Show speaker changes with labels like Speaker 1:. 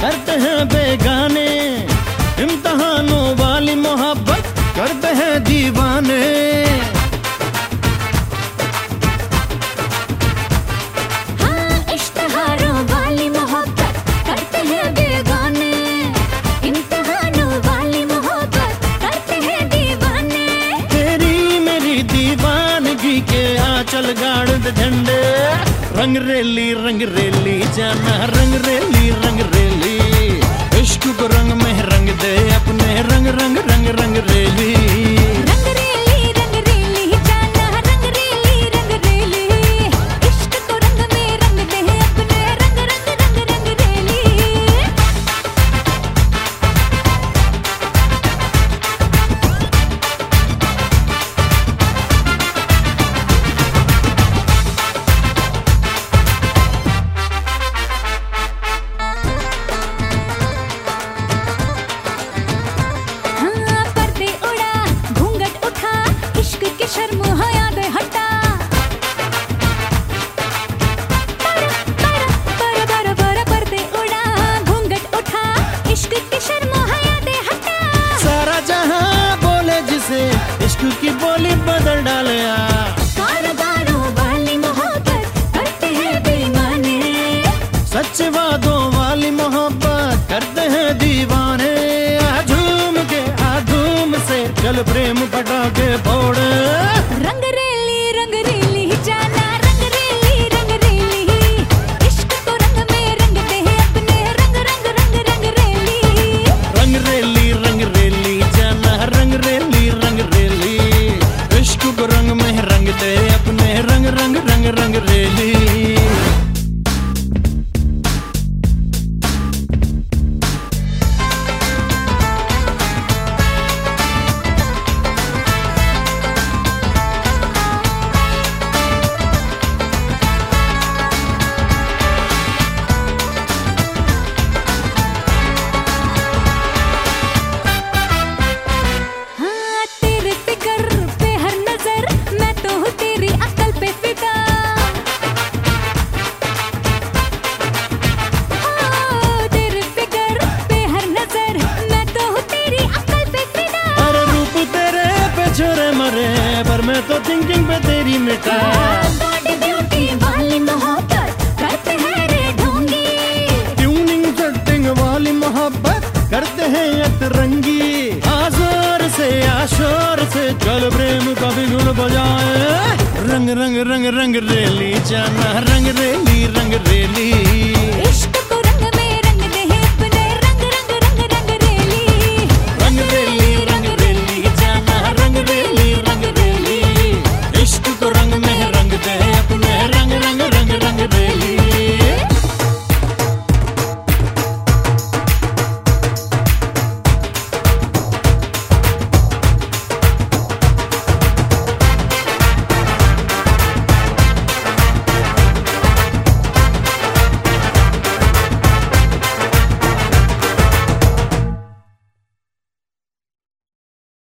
Speaker 1: करते हैं बेगाने, इम्तिहानों वाली मोहब्बत करते हैं दीवाने।
Speaker 2: हाँ, इश्तिहारों वाली मोहब्बत करते हैं बेगाने, इम्तिहानों वाली मोहब्बत करते हैं दीवाने।
Speaker 1: तेरी मेरी दीवानगी के आंचल गाड़ दे झंडे, रंग रेली जाना रंग रेली, इश्क को रंग में रंग दे अपने रंग रंग रंग रंग रेली।
Speaker 2: रंग रेली जाना रंग रेली, इश्क को रंग में रंग दे अपने रंग रंग रंग रंग रेली। शर्म हया दे हटा, पर्दे उड़ा घूंघट उठा, इश्क की शर्म हया दे हटा।
Speaker 1: सारा जहां बोले जिसे इश्क की बोली बदल डाले।
Speaker 2: कारोबारों वाली मोहब्बत करते हैं बेईमाने,
Speaker 1: सच्चे वादों वाली मोहब्बत करते हैं दीवाने। झूम से चल प्रेम पटाखे फोड़,
Speaker 2: रंग रेली जाना रंग रेली, इश्क को रंग में रंग दे अपने रंग रंग रंग रंग रेली।
Speaker 1: रंग रेली जाना रंग रेली, इश्क को रंग में रंग दे अपने रंग रंग रंग रंग रेली। पर मैं तो थिंकिंग पे तेरी मिटा।
Speaker 2: बॉडी ब्यूटी वाली मोहब्बत करते हैं रे ढोंगी,
Speaker 1: ट्यूनिंग सेटिंग वाली मोहब्बत करते हैं अतरंगी। आजोर से आशोर से चल प्रेम का बिगुल बजाए, रंग रंग रंग रंग रेली जाना रंग रेली